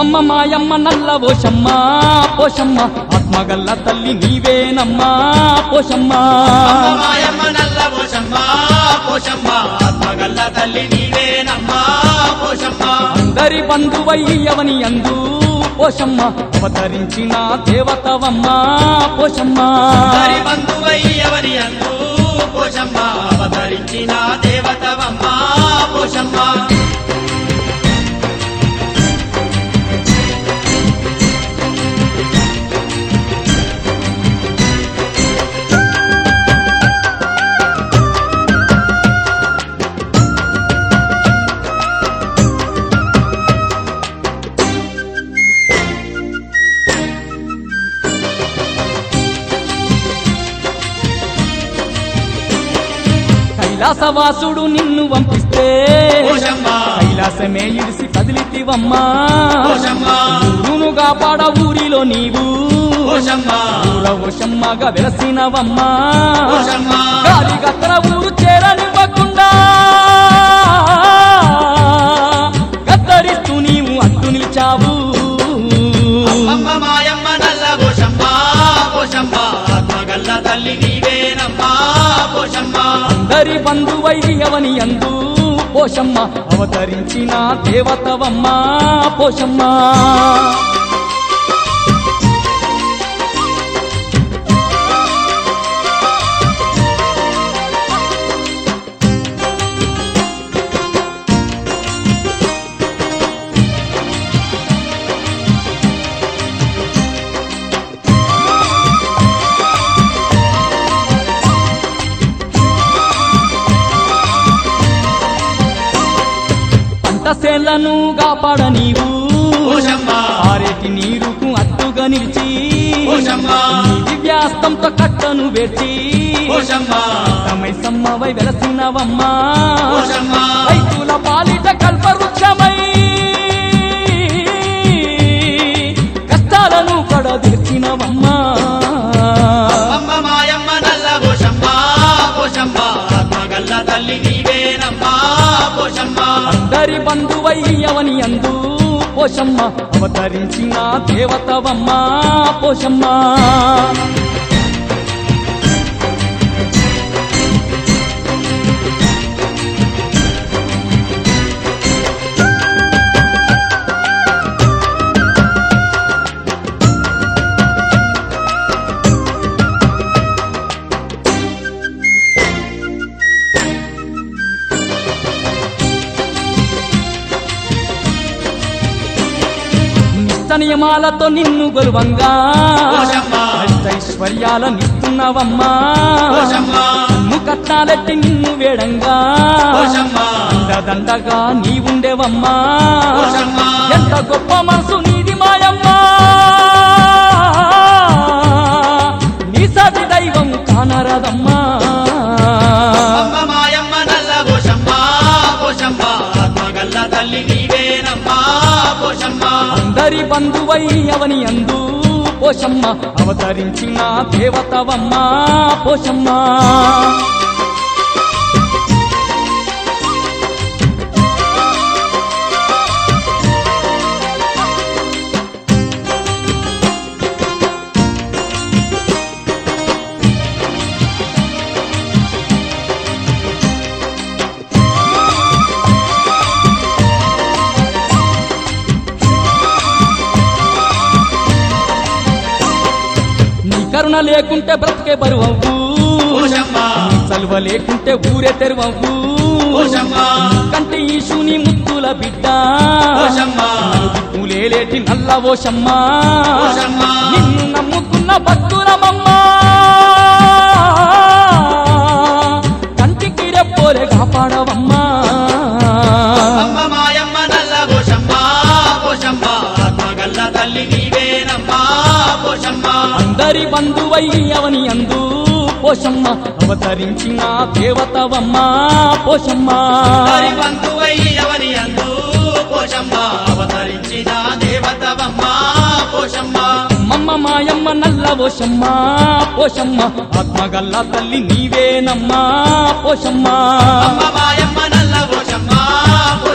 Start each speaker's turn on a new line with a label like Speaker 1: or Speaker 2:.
Speaker 1: అమ్మమ్మ మాయమ్మ నల్ల పోషమ్మ పోషమ్మ ఆత్మగల్ల తల్లి నీవేనమ్మా పోషమ్మ
Speaker 2: మాయమ్మ నల్ల పోషమ్మ పోషమ్మ ఆత్మగల్ల తల్లి నీవేనమ్మా పోషమ్మ
Speaker 1: అందరి బంధువయ్యవని అందు పోషమ్మ అవతరించిన దేవతవమ్మ పోషమ్మ
Speaker 2: అందరి బంధువయ్యవని అందు పోషమ్మ అవతరించిన దేవతవమ్మ పోషమ్మ
Speaker 1: కైలాసవాసుడు నిన్ను పంపిస్తే
Speaker 2: పోషమ్మ
Speaker 1: కైలాసమే ఇడిసి కదిలితివమ్మా
Speaker 2: పోషమ్మ
Speaker 1: ఊరును కాపాడ ఊరిలో నీవు
Speaker 2: పోషమ్మ
Speaker 1: ఊరవశమ్మగా వెలసినవమ్మా
Speaker 2: పోషమ్మ
Speaker 1: గాలి గత్తర ఊరు చేరనివ్వకుండా గద్దరిస్తూ నీవు అడ్డు నిలిచావు
Speaker 2: అమ్మ మాయమ్మ నల్ల పోషమ్మ పోషమ్మ ఆత్మగల్ల తల్లి నీవేనమ్మా పోషమ్మ
Speaker 1: అందరి బంధువయ్యవని అందు పోషమ్మ అవతరించిన దేవతవమ్మ పోషమ్మ పంటసేళ్లను కాపాడ నీవు
Speaker 2: పోషమ్మ
Speaker 1: ఆరేటి నీరుకు అట్టుగా నిలిచి
Speaker 2: పోషమ్మ
Speaker 1: నీ దివ్యాస్తంతో కట్టను వేర్చి
Speaker 2: పోషమ్మ
Speaker 1: తమై సమ్మవై వెలసినవమ్మా
Speaker 2: పోషమ్మ
Speaker 1: రైతుల పాలిట కల్పవృక్షమై కష్టాలను పడదీర్చినవమ్మా
Speaker 2: అమ్మ మాయమ్మ నల్ల పోషమ్మ పోషమ్మ ఆత్మగల్ల తల్లి నీవేనమ్మా పోషమ్మ
Speaker 1: అందరి బంధువయ్యవని అందు పోషమ్మ అవతరించిన దేవతవమ్మ పోషమ్మ నియమాలతో నిన్ను గొలువంగా
Speaker 2: పోషమ్మ
Speaker 1: ఐశ్వర్యాలనిస్తున్నావమ్మా
Speaker 2: పోషమ్మ
Speaker 1: కట్నాలెట్టి నిన్ను వేడంగా
Speaker 2: పోషమ్మ
Speaker 1: దండగా నీవుండేవమ్మా
Speaker 2: పోషమ్మ
Speaker 1: ఎంత గొప్ప మనసు నీది మాయమ్మా నీ సతి దైవం కానరదమ్మా
Speaker 2: అమ్మ మాయమ్మ నల్ల పోషమ్మ పోషమ్మ ఆత్మగల్ల తల్లి నీవేనమ్మా పోషమ్మ
Speaker 1: అందరి బంధువయ్యవని అందు పోషమ్మ అవతరించిన దేవతవమ్మ పోషమ్మ కరుణ లేకుంటే బ్రతికే బరువవ్వు
Speaker 2: పోషమ్మ
Speaker 1: చలువ లేకుంటే ఊరే తెరువవ్వు
Speaker 2: పోషమ్మ
Speaker 1: కంటి ఈశుని ముత్తుల బిడ్డ
Speaker 2: పోషమ్మ
Speaker 1: పూలేలేటి నల్ల ఓషమ్మ
Speaker 2: పోషమ్మ
Speaker 1: నిన్ను నమ్ముకున్న భక్తులమమ్మ కంటికి రెప్పోలే కాపాడవమ్మా
Speaker 2: అమ్మ మాయమ్మ నల్ల పోషమ్మ పోషమ్మ ఆత్మగల్ల తల్లి నీవేనమ్మా పోషమ్మ
Speaker 1: అందరి బంధువయ్యవని అందు పోషమ్మ అవతరించిన దేవతవమ్మ పోషమ్మ
Speaker 2: అందరి బంధువయ్యవని అందు పోషమ్మ అవతరించిన దేవతవమ్మ పోషమ్మ
Speaker 1: అమ్మమ్మ మాయమ్మ నల్ల పోషమ్మ పోషమ్మ ఆత్మగల్ల తల్లి నీవేనమ్మా పోషమ్మ
Speaker 2: అమ్మ మాయమ్మ నల్ల పోషమ్మ